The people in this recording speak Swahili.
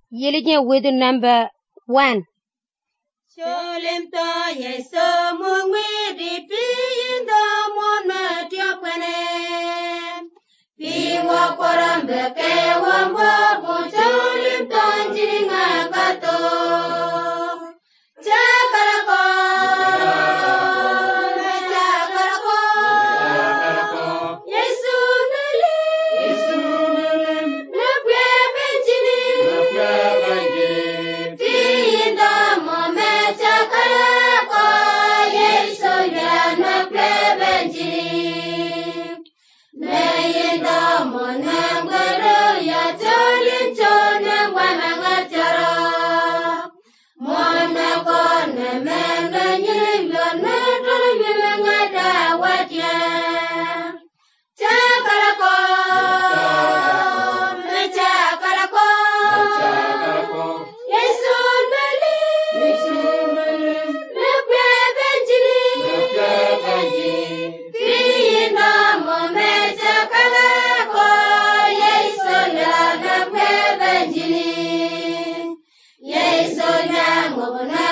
Yelling with number 1. Solemto yeso mungwi dipindo monme tiopene. Piwa korambe ke wambo bu solemto jiringa kato. Chakarako, chakarako. Yesu nalim, nakwe benjini. Pindo monme chakarako, Yesu nakwe benjini. Neyendo monme gwero ya tolim chone wanangachara. Mona kone menga nyimyo neto nyimenge dawatia. Chakarako, chakarako. Yesu nalim, nakwe benjini. Pino monme chakarako, Yesu nakwe benjini. Yesu nyango na